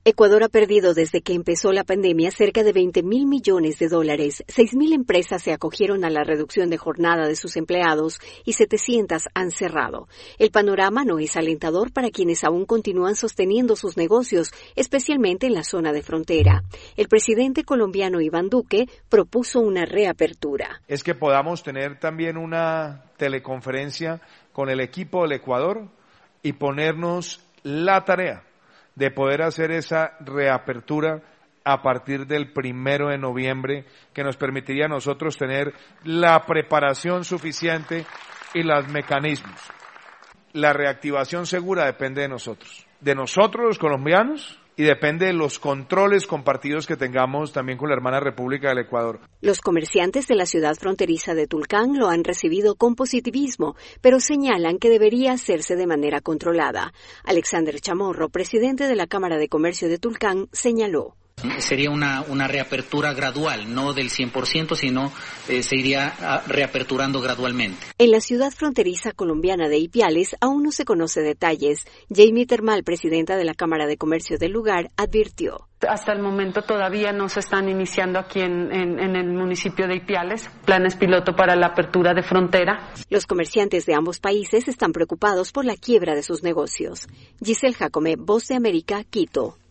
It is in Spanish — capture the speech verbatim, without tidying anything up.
Ecuador ha perdido desde que empezó la pandemia cerca de veinte mil millones de dólares. seis mil empresas se acogieron a la reducción de jornada de sus empleados y setecientas han cerrado. El panorama no es alentador para quienes aún continúan sosteniendo sus negocios, especialmente en la zona de frontera. El presidente colombiano Iván Duque propuso una reapertura. Es que podamos tener también una teleconferencia con el equipo del Ecuador y ponernos la tarea de poder hacer esa reapertura a partir del primero de noviembre, que nos permitiría a nosotros tener la preparación suficiente y los mecanismos. La reactivación segura depende de nosotros, de nosotros los colombianos, y depende de los controles compartidos que tengamos también con la hermana República del Ecuador. Los comerciantes de la ciudad fronteriza de Tulcán lo han recibido con positivismo, pero señalan que debería hacerse de manera controlada. Alexander Chamorro, presidente de la Cámara de Comercio de Tulcán, señaló. Sería una, una reapertura gradual, no del cien por ciento, sino eh, se iría a, reaperturando gradualmente. En la ciudad fronteriza colombiana de Ipiales aún no se conoce detalles. Jamie Termal, presidenta de la Cámara de Comercio del lugar, advirtió. Hasta el momento todavía no se están iniciando aquí en, en, en el municipio de Ipiales planes piloto para la apertura de frontera. Los comerciantes de ambos países están preocupados por la quiebra de sus negocios. Giselle Jacome, Voz de América, Quito.